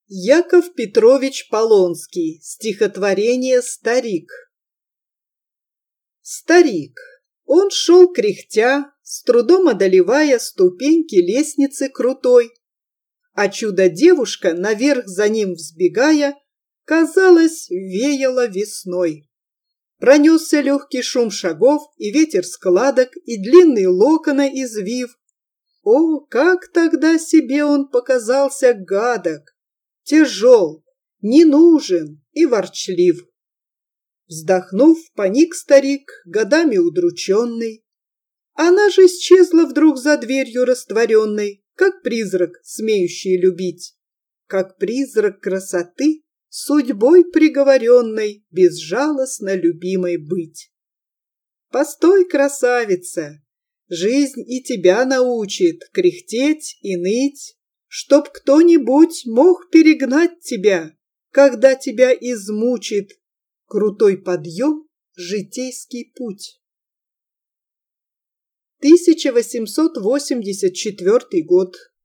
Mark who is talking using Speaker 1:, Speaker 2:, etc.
Speaker 1: Яков Петрович Полонский. Стихотворение «Старик». Старик. Он шел кряхтя, с трудом одолевая ступеньки лестницы крутой, а чудо-девушка, наверх за ним взбегая, казалось, веяла весной. Пронесся легкий шум шагов, и ветер складок, и длинные локоны извив. О, как тогда себе он показался гадок, тяжел, не нужен и ворчлив. Вздохнув, поник старик, годами удрученный. Она же исчезла вдруг за дверью растворенной, как призрак, смеющий любить, как призрак красоты, судьбой приговоренной, безжалостно любимой быть. Постой, красавица, жизнь и тебя научит кряхтеть и ныть, чтоб кто-нибудь мог перегнать тебя, когда тебя измучит крутой подъем, житейский путь. 1884 год.